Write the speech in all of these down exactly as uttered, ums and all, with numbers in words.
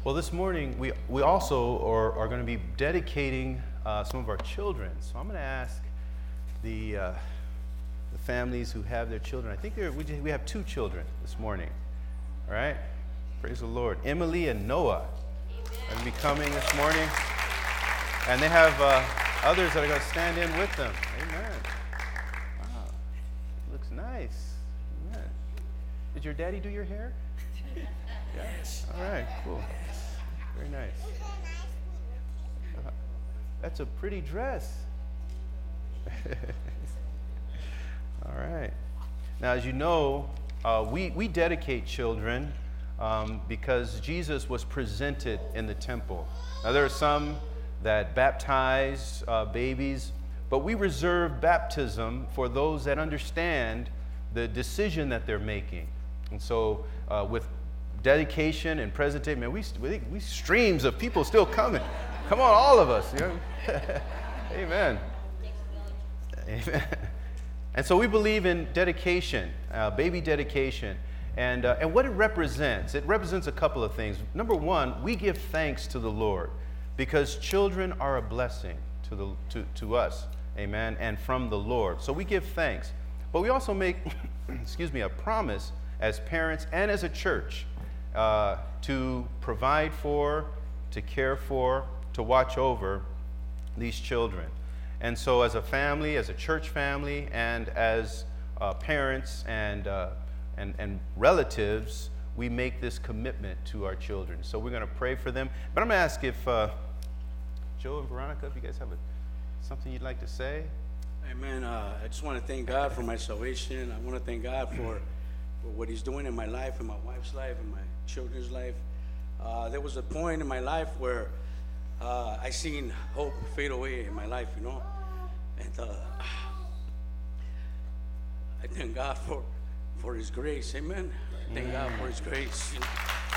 Well, this morning we, we also are, are going to be dedicating uh, some of our children. So I'm going to ask the, uh, the families who have their children. I think there, we, we have two children this morning. All right? Praise the Lord. Emily and Noah are going to be coming this morning. And they have uh, others that are going to stand in with them. Amen. Wow. Looks nice. Amen. Did your daddy do your hair? Yes. All right, cool. Very nice. Uh, that's a pretty dress. All right. Now, as you know, uh, we, we dedicate children um, because Jesus was presented in the temple. Now, there are some that baptize uh, babies, but we reserve baptism for those that understand the decision that they're making. And so uh, with dedication and presentation, man, we, we, we streams of people still coming. Come on, all of us. You know? Amen. Amen. And so we believe in dedication, uh, baby dedication, and uh, and what it represents. It represents a couple of things. Number one, we give thanks to the Lord because children are a blessing to the to, to us, amen, and from the Lord. So we give thanks, but we also make, excuse me, a promise as parents and as a church. Uh, to provide for, to care for, to watch over these children. And so as a family, as a church family, and as uh, parents and, uh, and, and relatives, we make this commitment to our children. So we're going to pray for them. But I'm going to ask if uh, Joe and Veronica, if you guys have a, something you'd like to say. Amen. Uh, I just want to thank God for my salvation. I want to thank God for, for what he's doing in my life, in my wife's life, in my children's life. Uh, there was a point in my life where uh, I seen hope fade away in my life, you know. And uh, I thank God for, for his grace. Amen. I thank God for his grace. You know.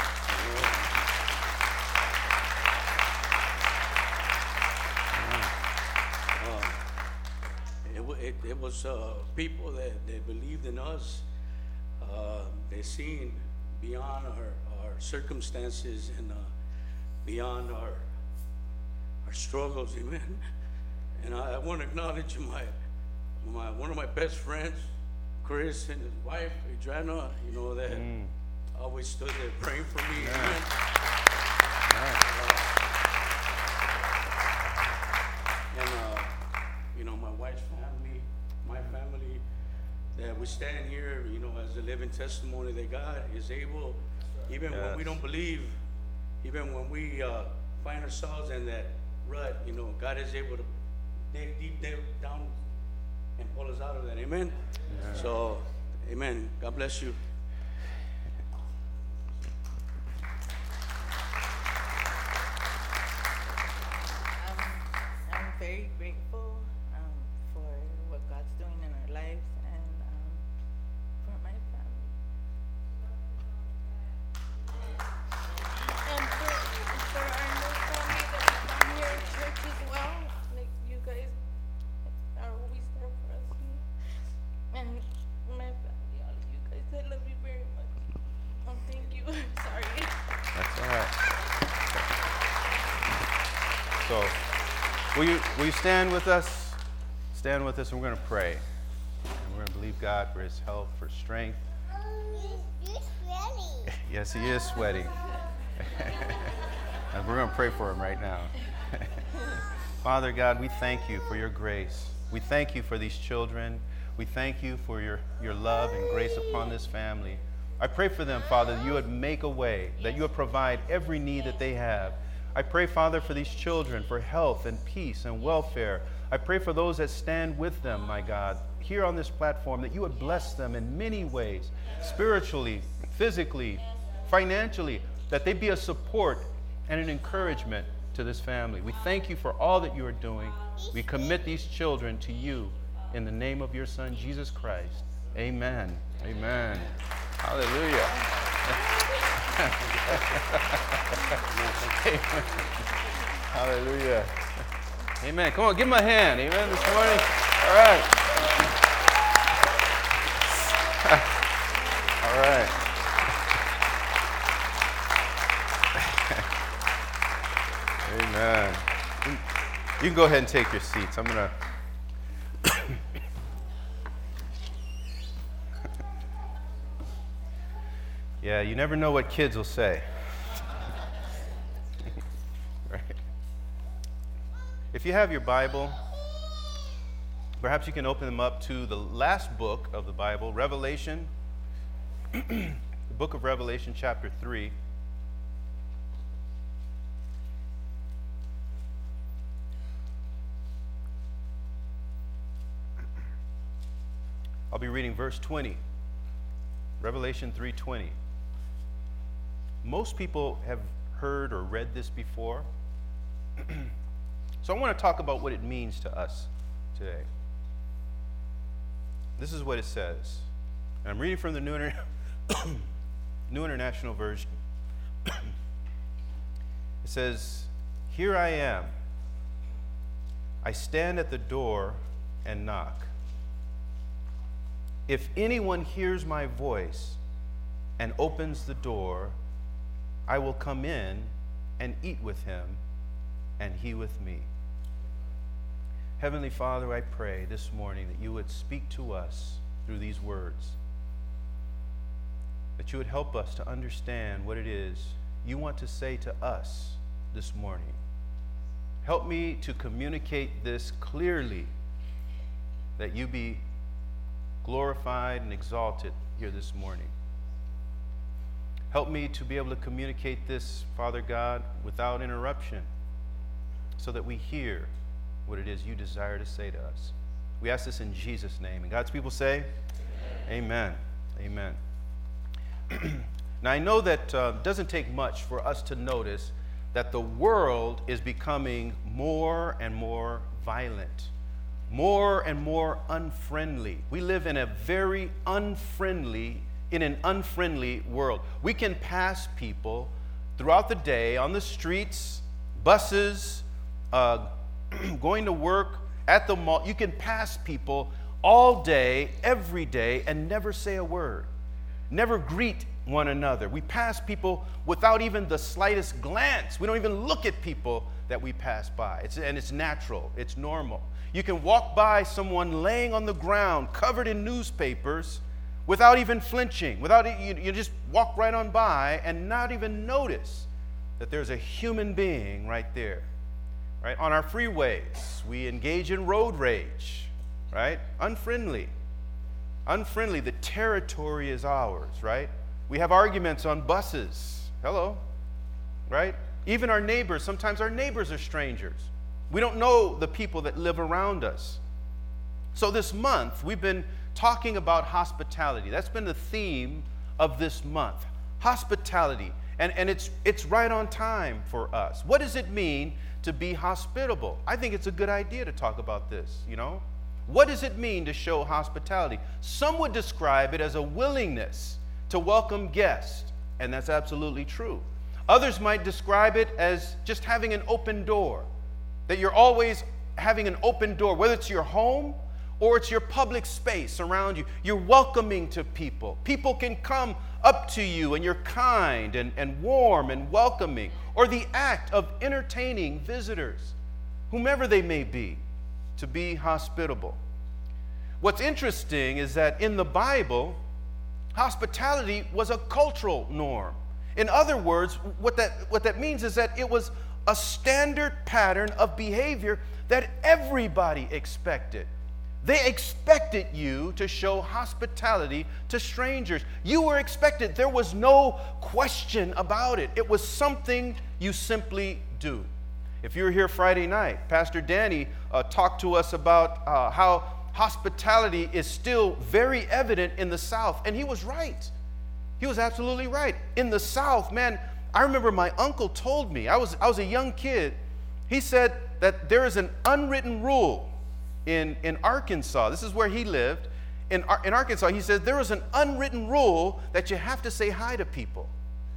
Uh, it, it, it was uh, people that, that believed in us. Uh, they seen beyond our, our circumstances and uh, beyond our our struggles, amen. And I, I want to acknowledge my my one of my best friends, Chris, and his wife, Adriana, you know, that mm. always stood there praying for me, yeah. Amen. Yeah. Uh, and uh, you know, my wife's family, my family, that we stand here, you know, as a living testimony that God is able, even yes. when we don't believe, even when we uh, find ourselves in that rut, you know, God is able to dig deep down and pull us out of that. Amen? Yeah. So, amen. God bless you. Um, I'm very grateful um, for what God's doing in our lives. So, will you, will you stand with us? Stand with us, and we're going to pray. And we're going to believe God for his help, for strength. He's sweating. Yes, he is sweating. And we're going to pray for him right now. Father God, we thank you for your grace. We thank you for these children. We thank you for your, your love and grace upon this family. I pray for them, Father, that you would make a way, that you would provide every need that they have. I pray, Father, for these children, for health and peace and welfare. I pray for those that stand with them, my God, here on this platform, that you would bless them in many ways, spiritually, physically, financially, that they be a support and an encouragement to this family. We thank you for all that you are doing. We commit these children to you in the name of your Son, Jesus Christ. Amen. Amen. Hallelujah. Hallelujah. Amen. Come on, give him a hand. Amen. This morning. All right. All right. Amen. You can go ahead and take your seats. I'm going to. Yeah, you never know what kids will say. Right. If you have your Bible, perhaps you can open them up to the last book of the Bible, Revelation, the book of Revelation, chapter three. I'll be reading verse twenty, Revelation three twenty. Most people have heard or read this before, so I want to talk about what it means to us today. This is what it says. And I'm reading from the New, Inter- New International Version. It says, "Here I am. I stand at the door and knock. If anyone hears my voice and opens the door, I will come in and eat with him, and he with me." Heavenly Father, I pray this morning that you would speak to us through these words, that you would help us to understand what it is you want to say to us this morning. Help me to communicate this clearly, that you be glorified and exalted here this morning. Help me to be able to communicate this, Father God, without interruption, so that we hear what it is you desire to say to us. We ask this in Jesus' name. And God's people say, Amen. Amen. Amen. Now, I know that uh, it doesn't take much for us to notice that the world is becoming more and more violent, more and more unfriendly. We live in a very unfriendly in an unfriendly world. We can pass people throughout the day on the streets, buses, uh, going to work, at the mall. You can pass people all day, every day, and never say a word, never greet one another. We pass people without even the slightest glance. We don't even look at people that we pass by. It's, and it's natural, it's normal. You can walk by someone laying on the ground, covered in newspapers, without even flinching, without you, you just walk right on by and not even notice that there's a human being right there. Right? On our freeways, we engage in road rage, right? Unfriendly. Unfriendly. The territory is ours, right? We have arguments on buses. Hello. Right? Even our neighbors, sometimes our neighbors are strangers. We don't know the people that live around us. So this month, we've been talking about hospitality. That's been the theme of this month. Hospitality. And, and it's, it's right on time for us. What does it mean to be hospitable? I think it's a good idea to talk about this, you know? What does it mean to show hospitality? Some would describe it as a willingness to welcome guests, and that's absolutely true. Others might describe it as just having an open door, that you're always having an open door, whether it's your home or it's your public space around you. You're welcoming to people. People can come up to you and you're kind and, and warm and welcoming. Or the act of entertaining visitors, whomever they may be, to be hospitable. What's interesting is that in the Bible, hospitality was a cultural norm. In other words, what that, what that means is that it was a standard pattern of behavior that everybody expected. They expected you to show hospitality to strangers. You were expected. There was no question about it. It was something you simply do. If you were here Friday night, Pastor Danny uh, talked to us about uh, how hospitality is still very evident in the South, and he was right. He was absolutely right. In the South, man, I remember my uncle told me, I was, I was a young kid, he said that there is an unwritten rule In, in Arkansas. This is where he lived. In, in Arkansas, he said there was an unwritten rule that you have to say hi to people.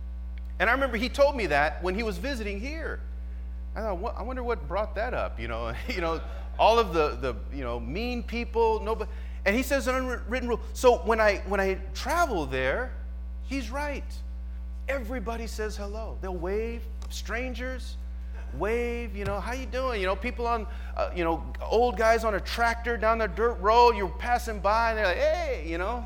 And I remember he told me that when he was visiting here. I thought, what, I wonder what brought that up. You know, you know, all of the, the you know mean people. Nobody. And he says an unwritten rule. So when I when I travel there, he's right. Everybody says hello. They'll wave. Strangers. wave, you know, how you doing? You know, people on, uh, you know, old guys on a tractor down the dirt road, you're passing by, and they're like, hey, you know,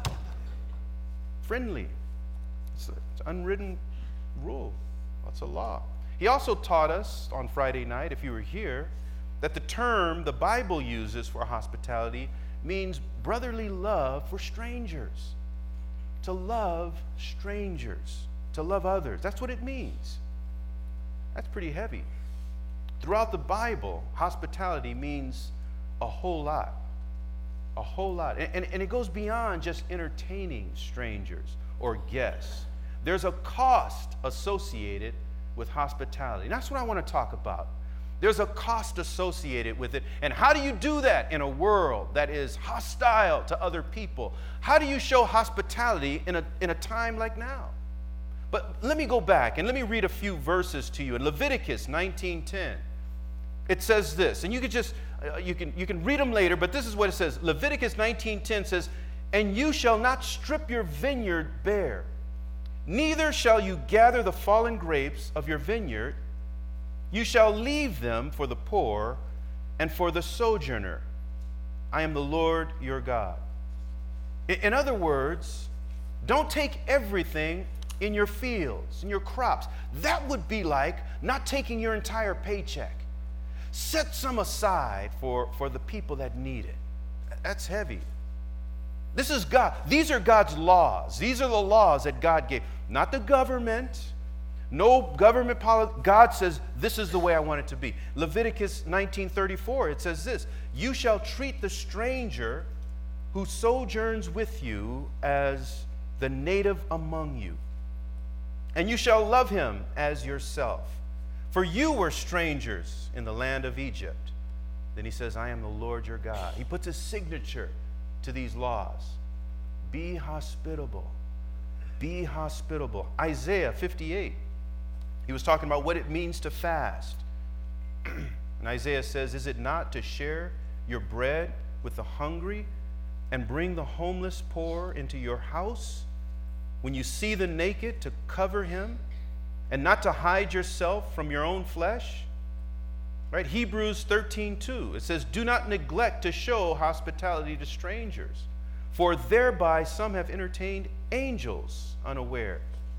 friendly. It's, a, it's an unwritten rule. That's a law. He also taught us on Friday night, if you were here, that the term the Bible uses for hospitality means brotherly love for strangers. To love strangers, to love others. That's what it means. That's pretty heavy. Throughout the Bible, hospitality means a whole lot. A whole lot. And, and, and it goes beyond just entertaining strangers or guests. There's a cost associated with hospitality. And that's what I want to talk about. There's a cost associated with it. And how do you do that in a world that is hostile to other people? How do you show hospitality in a, in a time like now? But let me go back and let me read a few verses to you. In Leviticus nineteen ten, it says this, and you can just, uh, you can, you can read them later, but this is what it says. Leviticus nineteen ten says, "And you shall not strip your vineyard bare, neither shall you gather the fallen grapes of your vineyard. You shall leave them for the poor and for the sojourner. I am the Lord your God." In other words, don't take everything in your fields, in your crops. That would be like not taking your entire paycheck. Set some aside for, for the people that need it. That's heavy. This is God. These are God's laws. These are the laws that God gave. Not the government. No government policy. God says, this is the way I want it to be. Leviticus nineteen thirty-four, it says this, "You shall treat the stranger who sojourns with you as the native among you, and you shall love him as yourself. For you were strangers in the land of Egypt." Then he says, "I am the Lord your God." He puts his signature to these laws. Be hospitable. Be hospitable. Isaiah fifty-eight. He was talking about what it means to fast. And Isaiah says, "Is it not to share your bread with the hungry and bring the homeless poor into your house? When you see the naked, to cover him and not to hide yourself from your own flesh?" Right? Hebrews thirteen two. It says, "Do not neglect to show hospitality to strangers, for thereby some have entertained angels unaware."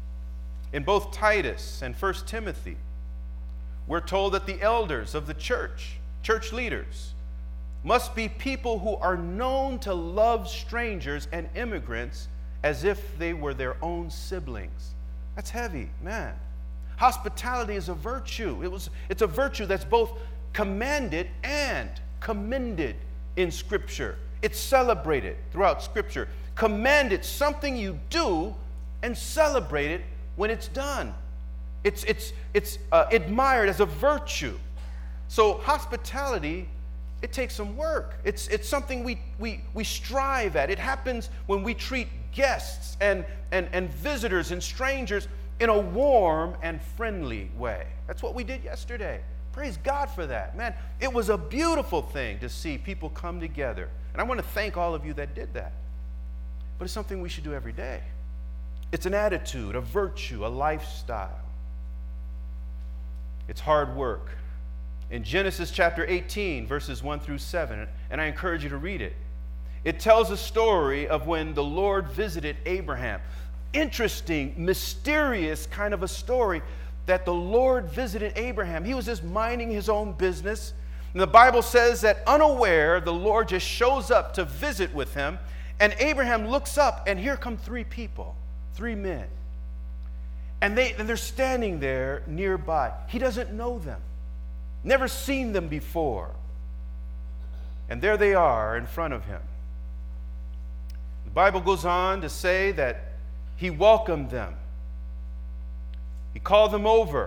In both Titus and First Timothy, we're told that the elders of the church, church leaders, must be people who are known to love strangers and immigrants as if they were their own siblings. That's heavy, man. Hospitality is a virtue. It was, it's a virtue that's both commanded and commended in Scripture. It's celebrated throughout Scripture. Commanded, something you do, and celebrated when it's done. It's, it's, it's uh, admired as a virtue. So hospitality, it takes some work. It's, it's something we, we, we strive at. It happens when we treat guests and, and, and visitors and strangers in a warm and friendly way. That's what we did yesterday. Praise God for that. Man, it was a beautiful thing to see people come together. And I want to thank all of you that did that. But it's something we should do every day. It's an attitude, a virtue, a lifestyle. It's hard work. In Genesis chapter eighteen, verses one through seven, and I encourage you to read it, it tells a story of when the Lord visited Abraham. Interesting, mysterious kind of a story that the Lord visited Abraham. He was just minding his own business. And the Bible says that unaware, the Lord just shows up to visit with him. And Abraham looks up, and here come three people, three men. And, they, and they're standing there nearby. He doesn't know them, never seen them before. And there they are in front of him. The Bible goes on to say that he welcomed them. He called them over.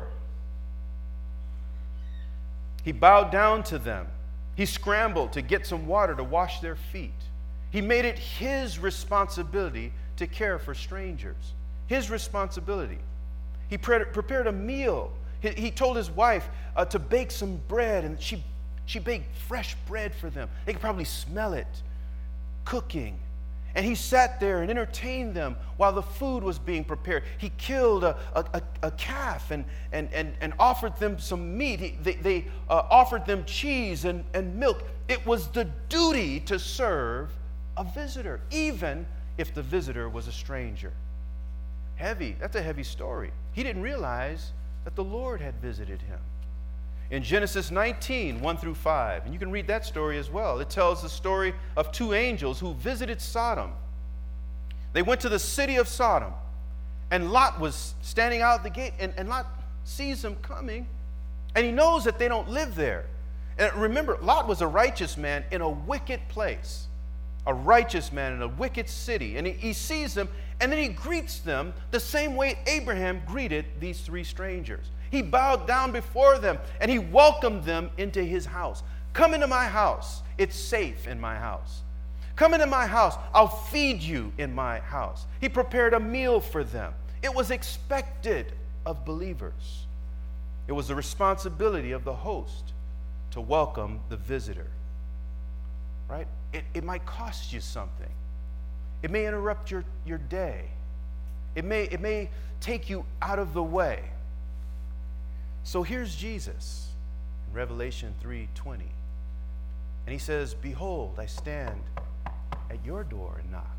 He bowed down to them. He scrambled to get some water to wash their feet. He made it his responsibility to care for strangers. His responsibility. He pre- prepared a meal. He, he told his wife uh, to bake some bread, and she, she baked fresh bread for them. They could probably smell it cooking. And he sat there and entertained them while the food was being prepared. He killed a, a, a, a calf and, and, and, and offered them some meat. He, they they uh, offered them cheese and, and milk. It was the duty to serve a visitor, even if the visitor was a stranger. Heavy. That's a heavy story. He didn't realize that the Lord had visited him. In Genesis nineteen, one through five, and you can read that story as well. It tells the story of two angels who visited Sodom. They went to the city of Sodom, and Lot was standing out the gate, and, and Lot sees them coming, and he knows that they don't live there. And remember, Lot was a righteous man in a wicked place, a righteous man in a wicked city, and he, he sees them, and then he greets them the same way Abraham greeted these three strangers. He bowed down before them, and he welcomed them into his house. Come into my house. It's safe in my house. Come into my house. I'll feed you in my house. He prepared a meal for them. It was expected of believers. It was the responsibility of the host to welcome the visitor. Right? It, it might cost you something. It may interrupt your, your day. It may, it may take you out of the way. So here's Jesus in Revelation three twenty. And he says, behold, I stand at your door and knock.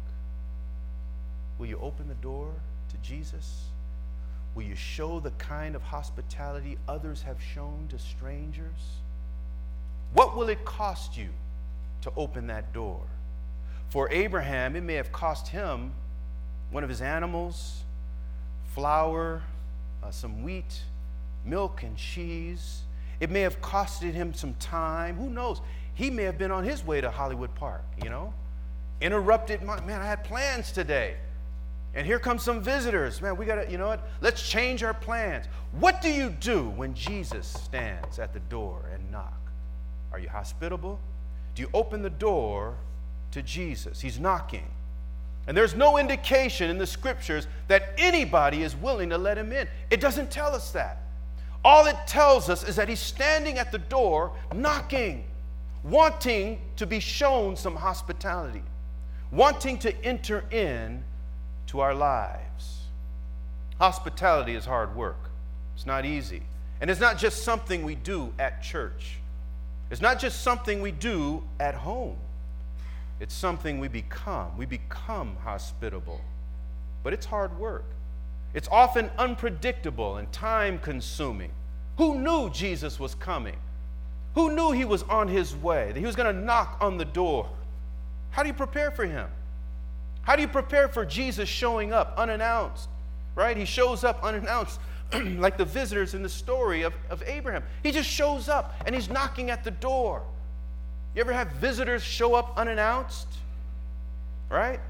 Will you open the door to Jesus? Will you show the kind of hospitality others have shown to strangers? What will it cost you to open that door? For Abraham, it may have cost him one of his animals, flour, uh, some wheat, milk and cheese. It may have costed him some time. Who knows? He may have been on his way to Hollywood Park, you know? Interrupted, my, man, I had plans today. And here come some visitors. Man, we got to, you know what? Let's change our plans. What do you do when Jesus stands at the door and knock? Are you hospitable? Do you open the door to Jesus? He's knocking. And there's no indication in the scriptures that anybody is willing to let him in. It doesn't tell us that. All it tells us is that he's standing at the door knocking, wanting to be shown some hospitality, wanting to enter in to our lives. Hospitality is hard work. It's not easy. And it's not just something we do at church. It's not just something we do at home. It's something we become. We become hospitable. But it's hard work. It's often unpredictable and time-consuming. Who knew Jesus was coming? Who knew he was on his way, that he was going to knock on the door? How do you prepare for him? How do you prepare for Jesus showing up unannounced? Right? He shows up unannounced like the visitors in the story of, of Abraham. He just shows up and he's knocking at the door. You ever have visitors show up unannounced? Right?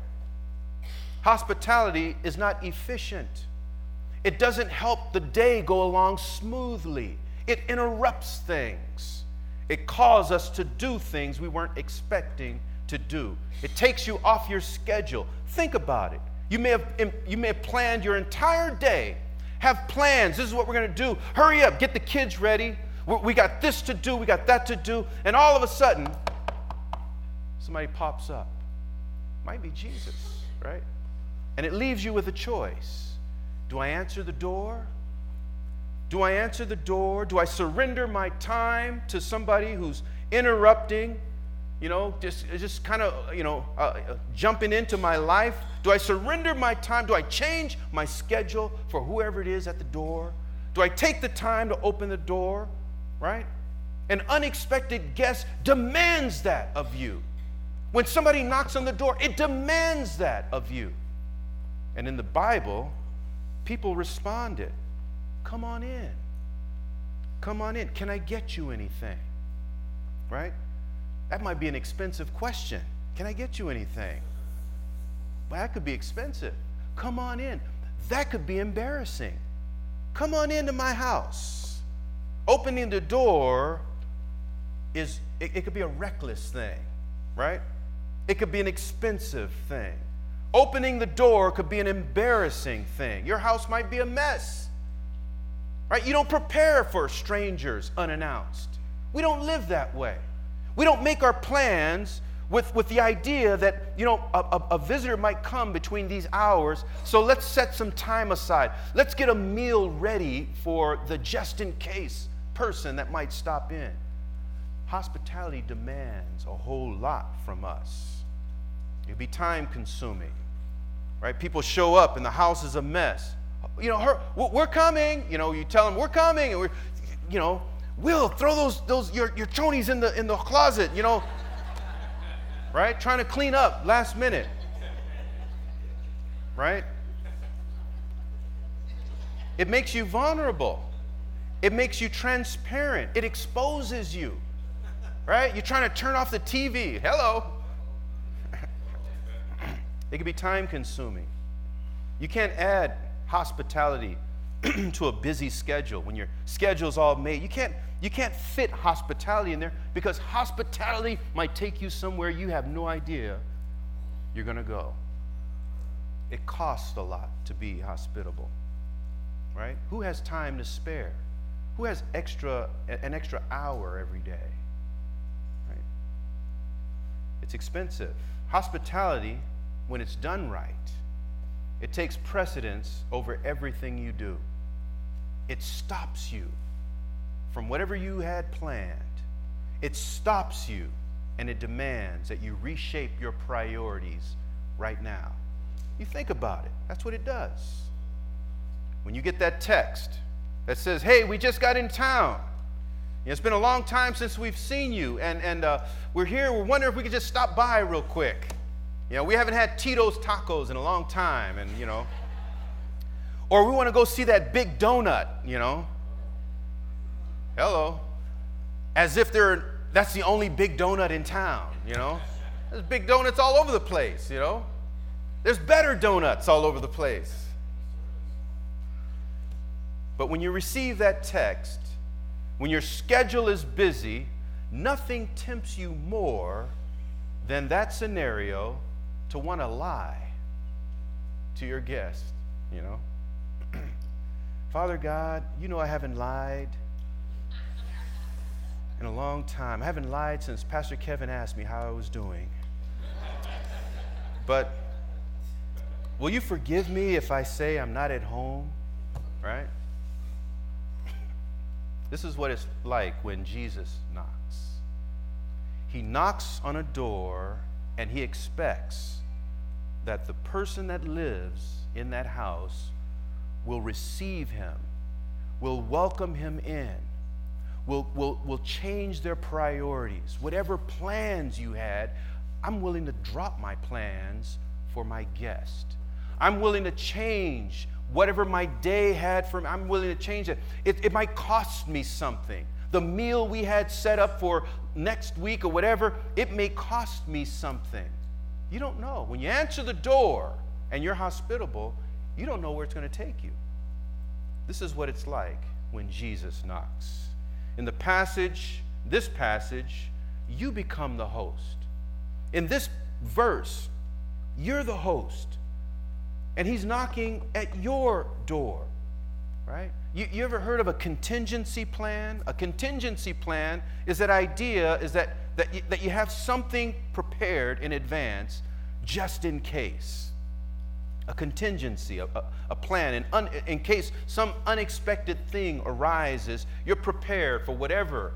Hospitality is not efficient. It doesn't help the day go along smoothly. It interrupts things. It calls us to do things we weren't expecting to do. It takes you off your schedule. Think about it. You may have, you may have planned your entire day, have plans. This is what we're going to do. Hurry up, get the kids ready. We got this to do, we got that to do. And all of a sudden, somebody pops up. Might be Jesus, right? And it leaves you with a choice. Do I answer the door? Do I answer the door? Do I surrender my time to somebody who's interrupting, you know, just, just kind of, you know, uh, uh, jumping into my life? Do I surrender my time? Do I change my schedule for whoever it is at the door? Do I take the time to open the door, right? An unexpected guest demands that of you. When somebody knocks on the door, it demands that of you. And in the Bible, people responded, come on in. Come on in. Can I get you anything? Right? That might be an expensive question. Can I get you anything? Well, that could be expensive. Come on in. That could be embarrassing. Come on into my house. Opening the door is, it, it could be a reckless thing, right? It could be an expensive thing. Opening the door could be an embarrassing thing. Your house might be a mess, right? You don't prepare for strangers unannounced. We don't live that way. We don't make our plans with, with the idea that, you know, a, a, a visitor might come between these hours, so let's set some time aside. Let's get a meal ready for the just-in-case person that might stop in. Hospitality demands a whole lot from us. It'd be time-consuming, right? People show up and the house is a mess. You know, her, we're coming. You know, you tell them we're coming, and we're, you know, Will, throw those those your your chonies in the in the closet. You know, right? Trying to clean up last minute, right? It makes you vulnerable. It makes you transparent. It exposes you, right? You're trying to turn off the T V. Hello. It can be time-consuming. You can't add hospitality to a busy schedule when your schedule's all made. You can't, you can't fit hospitality in there because hospitality might take you somewhere you have no idea you're going to go. It costs a lot to be hospitable, right? Who has time to spare? Who has extra an extra hour every day, right? It's expensive. Hospitality, when it's done right, it takes precedence over everything you do. It stops you from whatever you had planned. It stops you and it demands that you reshape your priorities right now. You think about it. That's what it does. When you get that text that says, hey, we just got in town. You know, it's been a long time since we've seen you, and, and uh, we're here. We're wondering if we could just stop by real quick. You know, we haven't had Tito's Tacos in a long time, and, you know. Or we want to go see that big donut, you know. Hello. As if they're, that's the only big donut in town, you know. There's big donuts all over the place, you know. There's better donuts all over the place. But when you receive that text, when your schedule is busy, nothing tempts you more than that scenario to want to lie to your guest, you know. Father God, you know I haven't lied in a long time. I haven't lied since Pastor Kevin asked me how I was doing. But will you forgive me if I say I'm not at home, right? This is what it's like when Jesus knocks. He knocks on a door and he expects that the person that lives in that house will receive him, will welcome him in, will, will, will change their priorities. Whatever plans you had, I'm willing to drop my plans for my guest. I'm willing to change whatever my day had for me. I'm willing to change it. It, it might cost me something. The meal we had set up for next week or whatever, it may cost me something. You don't know. When you answer the door and you're hospitable, you don't know where it's going to take you. This is what it's like when Jesus knocks. In the passage, this passage, you become the host. In this verse, you're the host. And he's knocking at your door, right? You, you ever heard of a contingency plan? A contingency plan is that idea is that, that, you, that you have something prepared in advance just in case. A contingency, a, a, a plan. And un, in case some unexpected thing arises, you're prepared for whatever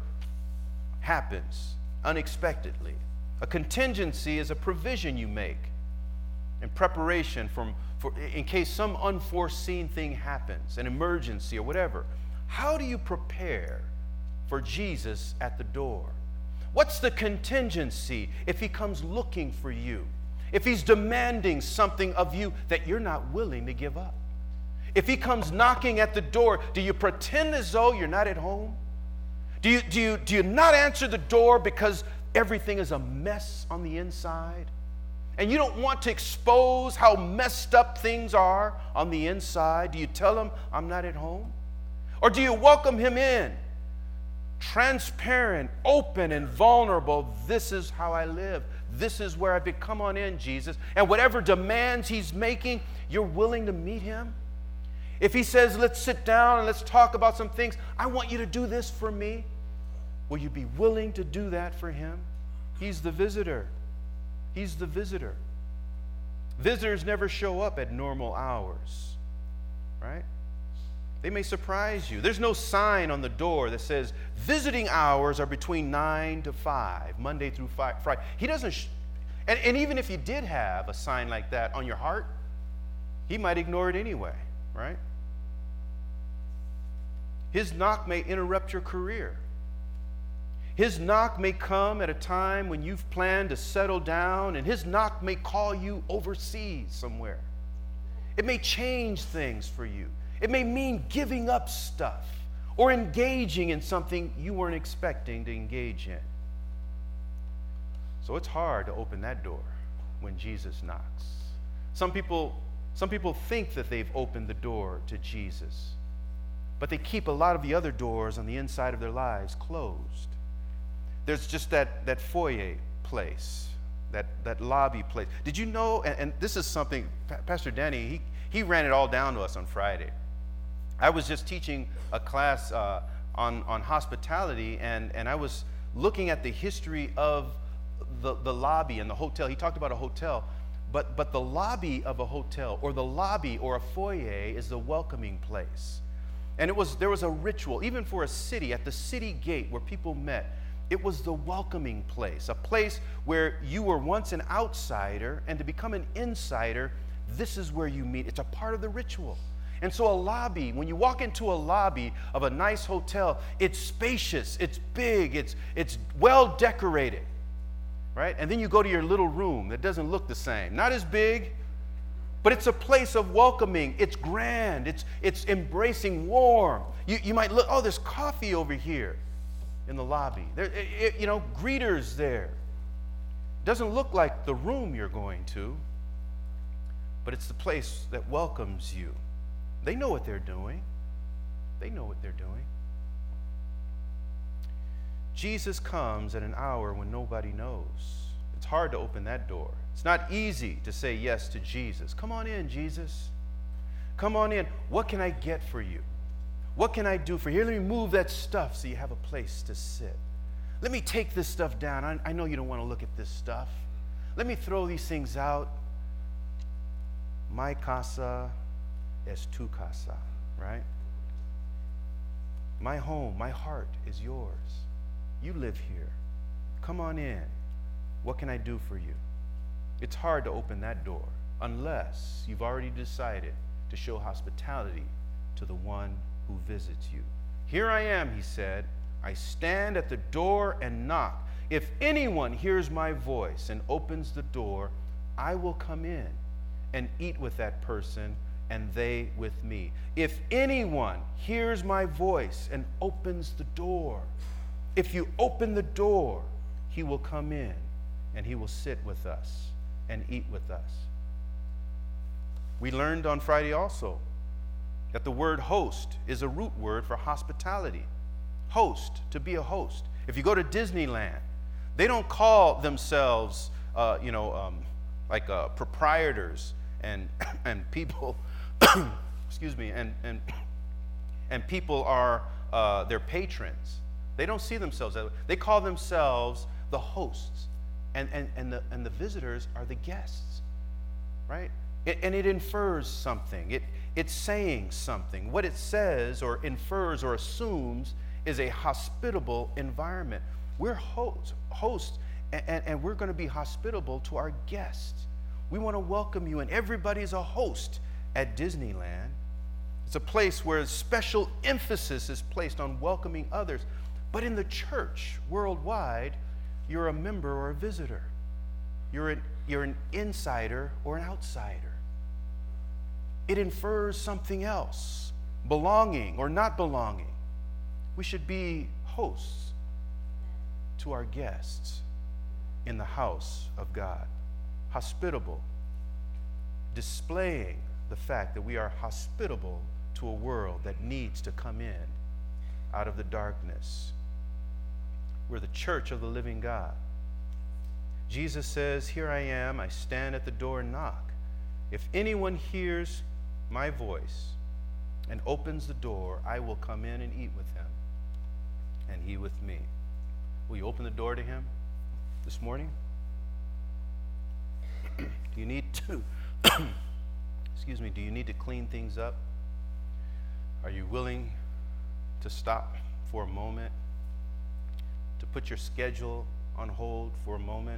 happens unexpectedly. A contingency is a provision you make in preparation from, for, in case some unforeseen thing happens, an emergency or whatever. How do you prepare for Jesus at the door? What's the contingency if he comes looking for you? If he's demanding something of you that you're not willing to give up? If he comes knocking at the door, do you pretend as though you're not at home? Do you, do you, do you not answer the door because everything is a mess on the inside? And you don't want to expose how messed up things are on the inside? Do you tell him, I'm not at home? Or do you welcome him in? Transparent, open, and vulnerable. This is how I live. This is where I've been. Come on in, Jesus. And whatever demands he's making, you're willing to meet him? If he says, let's sit down and let's talk about some things, I want you to do this for me. Will you be willing to do that for him? He's the visitor. He's the visitor. Visitors never show up at normal hours, right? They may surprise you. There's no sign on the door that says visiting hours are between nine to five, Monday through Friday. He doesn't, sh- and, and even if you did have a sign like that on your heart, he might ignore it anyway, right? His knock may interrupt your career. His knock may come at a time when you've planned to settle down, and his knock may call you overseas somewhere. It may change things for you. It may mean giving up stuff or engaging in something you weren't expecting to engage in. So it's hard to open that door when Jesus knocks. Some people, some people think that they've opened the door to Jesus, but they keep a lot of the other doors on the inside of their lives closed. There's just that, that foyer place, that, that lobby place. Did you know, and, and this is something, Pastor Danny, he, he ran it all down to us on Friday. I was just teaching a class uh, on, on hospitality, and, and I was looking at the history of the, the lobby and the hotel. He talked about a hotel, but, but the lobby of a hotel, or the lobby or a foyer, is the welcoming place. And it was, there was a ritual, even for a city, at the city gate where people met. It was the welcoming place, a place where you were once an outsider, and to become an insider, this is where you meet. It's a part of the ritual. And so a lobby, when you walk into a lobby of a nice hotel, it's spacious, it's big, it's, it's well decorated, right? And then you go to your little room that doesn't look the same. Not as big, but it's a place of welcoming. It's grand, it's, it's embracing, warm. You, you might look, oh, there's coffee over here in the lobby. There, it, it, you know, greeters there. Doesn't look like the room you're going to, but it's the place that welcomes you. They know what they're doing. They know what they're doing. Jesus comes at an hour when nobody knows. It's hard to open that door. It's not easy to say yes to Jesus. Come on in, Jesus. Come on in. What can I get for you? What can I do for you? Here, let me move that stuff so you have a place to sit. Let me take this stuff down. I, I know you don't want to look at this stuff. Let me throw these things out. My casa es tu casa, right? My home, my heart is yours. You live here. Come on in. What can I do for you? It's hard to open that door unless you've already decided to show hospitality to the one who visits you. Here I am, he said. I stand at the door and knock. If anyone hears my voice and opens the door, I will come in and eat with that person and they with me. If anyone hears my voice and opens the door, if you open the door, he will come in and he will sit with us and eat with us. We learned on Friday also that the word host is a root word for hospitality. Host, to be a host. If you go to Disneyland, they don't call themselves, uh, you know, um, like uh, proprietors and and people, excuse me, and and and people are uh, their patrons. They don't see themselves that way. They call themselves the hosts, and and and the and the visitors are the guests, right? It, and it infers something. It it's saying something. What it says or infers or assumes is a hospitable environment. We're hosts, hosts, and, and, and we're going to be hospitable to our guests. We want to welcome you, and everybody's a host at Disneyland. It's a place where special emphasis is placed on welcoming others. But in the church, worldwide, you're a member or a visitor. You're an, you're an insider or an outsider. It infers something else, belonging or not belonging. We should be hosts to our guests in the house of God, hospitable, displaying the fact that we are hospitable to a world that needs to come in out of the darkness. We're the church of the living God. Jesus says, "Here I am, I stand at the door and knock. If anyone hears my voice and opens the door, I will come in and eat with him, and he with me." Will you open the door to him this morning? Do you need to, excuse me, do you need to clean things up? Are you willing to stop for a moment, to put your schedule on hold for a moment?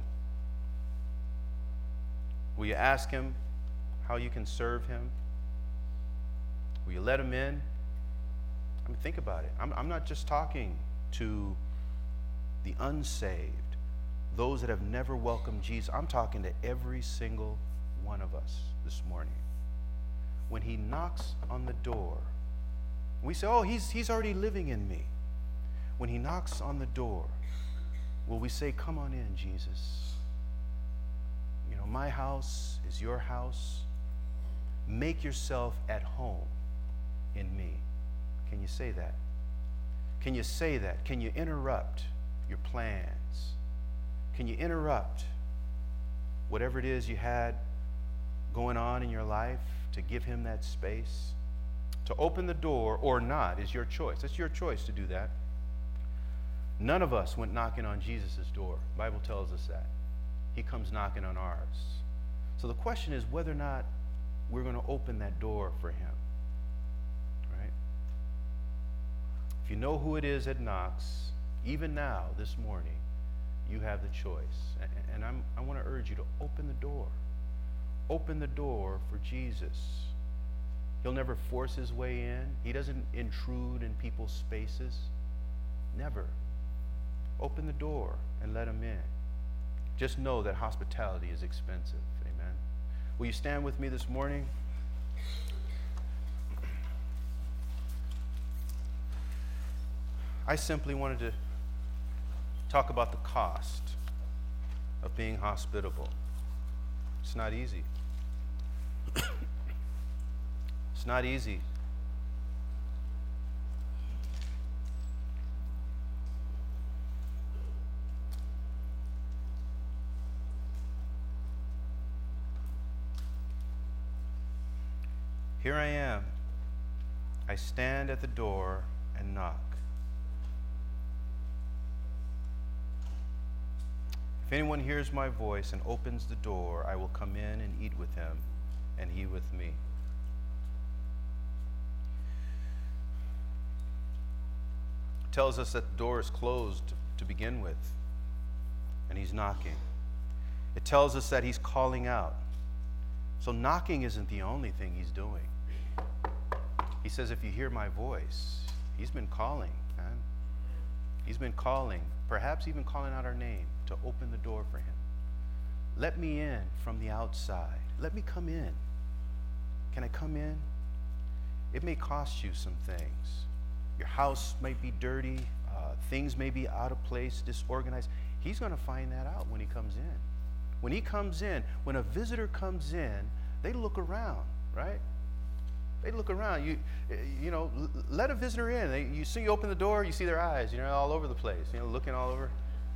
Will you ask him how you can serve him? Will you let him in? I mean, think about it. I'm, I'm not just talking to the unsaved, those that have never welcomed Jesus. I'm talking to every single one of us this morning. When he knocks on the door, we say, oh, he's, he's already living in me. When he knocks on the door, will we say, come on in, Jesus? You know, my house is your house. Make yourself at home in me. Can you say that? Can you say that? Can you interrupt your plans? Can you interrupt whatever it is you had going on in your life to give him that space? To open the door or not is your choice. It's your choice to do that. None of us went knocking on Jesus' door. The Bible tells us that. He comes knocking on ours. So the question is whether or not we're going to open that door for him. Right? If you know who it is that knocks, even now, this morning, you have the choice. And I'm, I want to urge you to open the door. Open the door for Jesus. He'll never force his way in. He doesn't intrude in people's spaces. Never. Open the door and let him in. Just know that hospitality is expensive. Amen. Will you stand with me this morning? I simply wanted to talk about the cost of being hospitable. It's not easy. It's not easy. Here I am. I stand at the door and knock. If anyone hears my voice and opens the door, I will come in and eat with him, and he with me. It tells us that the door is closed to begin with, and he's knocking. It tells us that he's calling out. So knocking isn't the only thing he's doing. He says, if you hear my voice, he's been calling, man. He's been calling, perhaps even calling out our name to open the door for him. Let me in from the outside. Let me come in. Can I come in? It may cost you some things. Your house might be dirty. Uh, things may be out of place, disorganized. He's going to find that out when he comes in. When he comes in, when a visitor comes in, they look around, right? They look around. You, you know, let a visitor in. They, you see, you open the door, you see their eyes, you know, all over the place, you know, looking all over.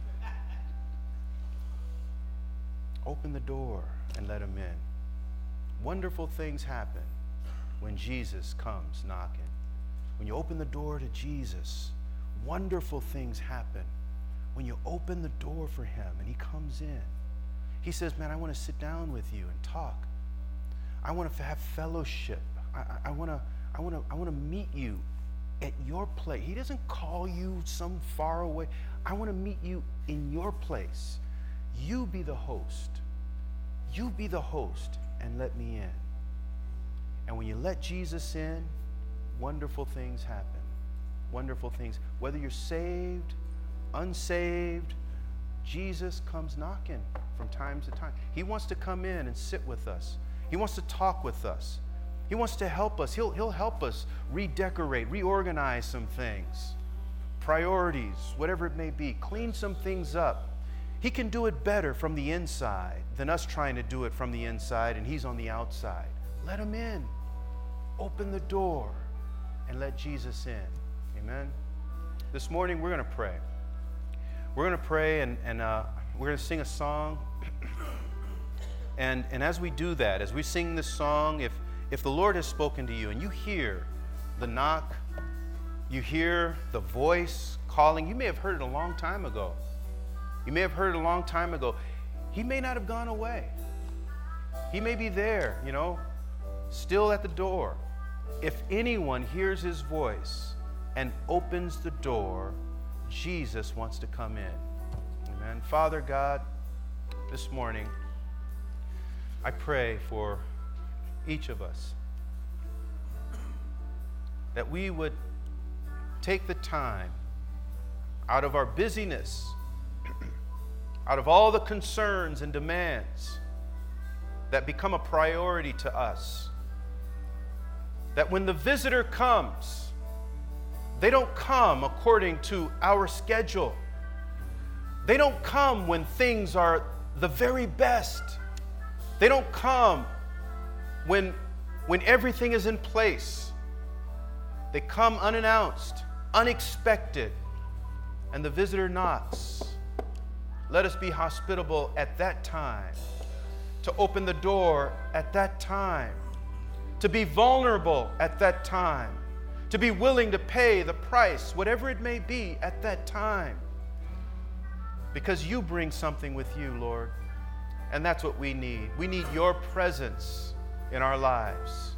Open the door and let him in. Wonderful things happen when Jesus comes knocking. When you open the door to Jesus, wonderful things happen when you open the door for him and he comes in. He says, man, I want to sit down with you and talk. I want to have fellowship. I, I, I want to I want to I want to meet you at your place. He doesn't call you some far away. I want to meet you in your place. You be the host. You be the host and let me in. And when you let Jesus in, wonderful things happen. Wonderful things. Whether you're saved, unsaved, Jesus comes knocking from time to time. He wants to come in and sit with us. He wants to talk with us. He wants to help us. He'll, he'll help us redecorate, reorganize some things, priorities, whatever it may be, clean some things up. He can do it better from the inside than us trying to do it from the inside, and he's on the outside. Let him in. Open the door and let Jesus in. Amen? This morning we're going to pray. We're going to pray and, and uh, we're going to sing a song. And, and as we do that, as we sing this song, if, if the Lord has spoken to you and you hear the knock, you hear the voice calling, you may have heard it a long time ago. You may have heard it a long time ago. He may not have gone away. He may be there, you know, still at the door. If anyone hears his voice and opens the door, Jesus wants to come in. Amen. Father God, this morning, I pray for each of us that we would take the time out of our busyness, out of all the concerns and demands that become a priority to us, that when the visitor comes, they don't come according to our schedule. They don't come when things are the very best. They don't come when, when everything is in place. They come unannounced, unexpected, and the visitor knocks. Let us be hospitable at that time, to open the door at that time, to be vulnerable at that time, to be willing to pay the price, whatever it may be, at that time. Because you bring something with you, Lord, and that's what we need. We need your presence in our lives.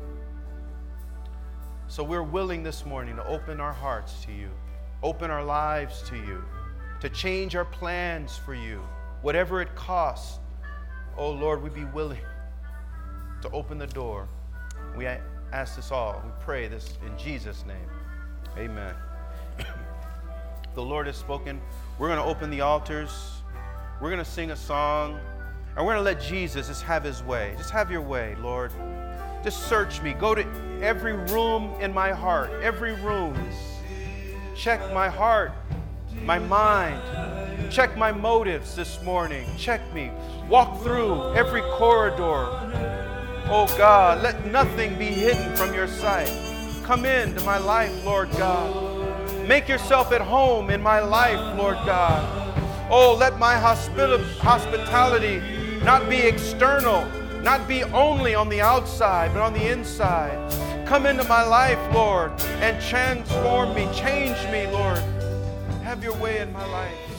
So we're willing this morning to open our hearts to you, open our lives to you, to change our plans for you, whatever it costs. Oh Lord, we be willing to open the door. We ask this all. We pray this in Jesus' name. Amen. The Lord has spoken. We're going to open the altars. We're going to sing a song. And we're going to let Jesus just have his way. Just have your way, Lord. Just search me. Go to every room in my heart. Every room. Check my heart, my mind. Check my motives this morning. Check me. Walk through every corridor. Oh God, let nothing be hidden from your sight. Come into my life, Lord God. Make yourself at home in my life, Lord God. Oh, let my hospita- hospitality not be external, not be only on the outside, but on the inside. Come into my life, Lord, and transform me, change me, Lord. Have your way in my life.